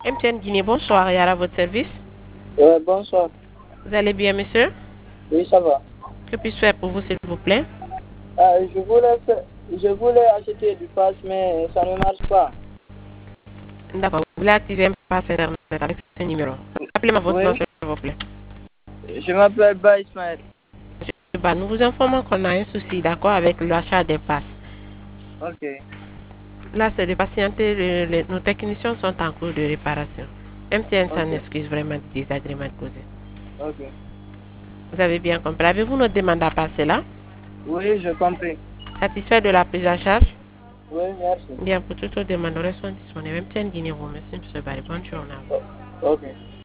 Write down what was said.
MTN Guinée, bonsoir, et à votre service. Bonsoir. Vous allez bien, monsieur? Oui, ça va. Que puis-je faire pour vous, s'il vous plaît? Je voulais acheter du pass, mais ça ne marche pas. D'accord, vous voulez activer un pass internet avec ce numéro. Appelez-moi votre nom, Oui, s'il vous plaît. je m'appelle Ba Ismaël. Bah, nous vous informons qu'on a un souci, d'accord, avec l'achat des passes. Ok, Là, c'est de patienter, nos techniciens sont en cours de réparation. MTN s'en ok, excuse vraiment du désagrément causé. ok. Vous avez bien compris. Avez-vous notre demande à passer là? Oui, je compris. Satisfait de la prise en charge? Oui, merci. Bien, pour toutes vos demandes, nous restons disponibles. MTN Guinée vous remercie, M. Barry. Bonne journée à vous. Ok.